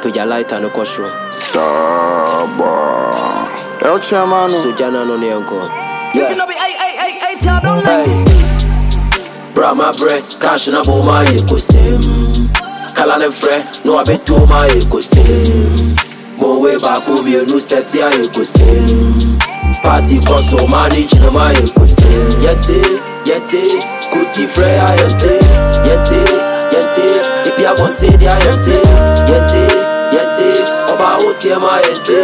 Put your light on the courtroom. Starboy. El Chairman. Sujana no ne uncle. If you know me, hey, don't like it. Bra my bread, cash na bo my ecosystem. Kalane fre, no abeto my ecosystem. Mo way back home, you no set ya ecosystem. Party cost so manage na my ecosystem. Yete, kuti fre ya yete. If you want it, ya yete. Oba oti ma yete.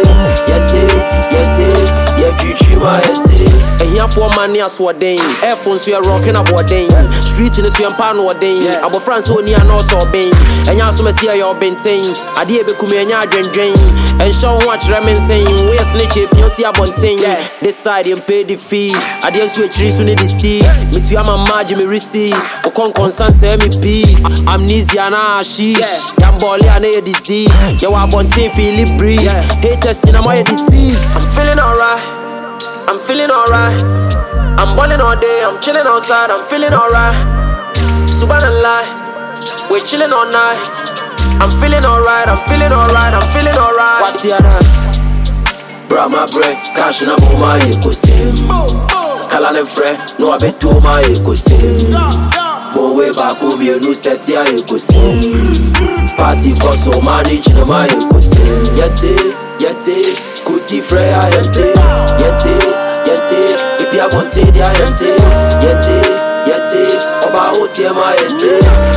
Ye kuchi ma yete. Here for money as what day. Airphones we are rocking about day. Street in the swim pan what day. Abo France only and also bay. And ya so see your bentain. Adi be kume nya dwen. And show watch ramen saying we snitch it you see abontain. This side you pay the fees. Adi so trees we need the seat. Me to am margin me receipt. O con constant say me peace. Amnesia na shish. Yambole and a disease. You wa bontain feel it breeze. Haters in my disease. I'm feeling alright. I'm feeling alright. I'm balling all day, I'm chilling outside, I'm feeling alright. Subhanallah, we're chilling all night. I'm feeling alright, I'm feeling alright, I'm feeling alright. What's the other? Bra my bread, cash na bo my ecosystem. Kalane fre, no abeto my ecosystem. Mo way back home, you no set ya ecosystem. Party cost so manage na my ecosystem. Yete, kuti fre ya yete. If you want it, ya yete. Oba oti ma yete.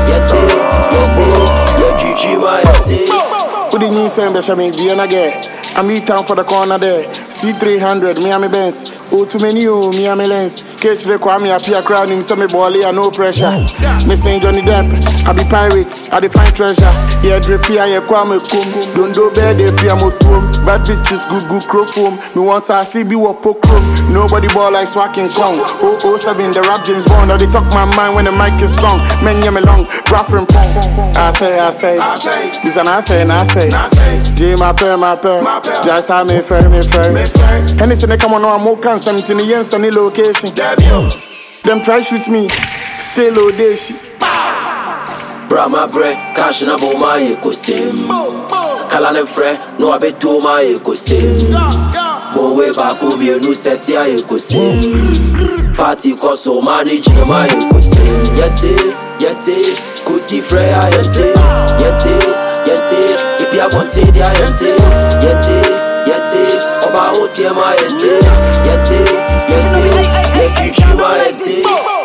Ye kuchi ma yete. Udi ni sembe shami Vienna get. I'm in town for the corner there. C300, Miami Benz. Oh, too many, Miami Lens. Catch the Kwame, appear crowd him, some boy, no pressure. Me Saint Johnny Depp, I be pirate, I define treasure. Yeah, drip here, yeah, Kwame Kum. Don't do bad, they free, I'm a tomb. Bad bitches, good crop foam. Me once I see be what poke room. Nobody ball like swacking clown. 007, the rap James Bond. I they talk my mind when the mic is song. Men, yeah, me long, rough and pong. I say. This and I say. J, my pair. Just how me fair. Anything they come on, I'm more constant in the ends and the location. Them try shoot me, stay low day shit. Bra my bread, cash na bo my ecosystem. Kalane fre, no abeto my ecosystem. Mo way back home, you no set ya ecosystem. Party cost so manage na my ecosystem. Yete, kuti fre ya yete. If you want it, ya yete. Oba oti ma yete. Ye kuchi ma yete.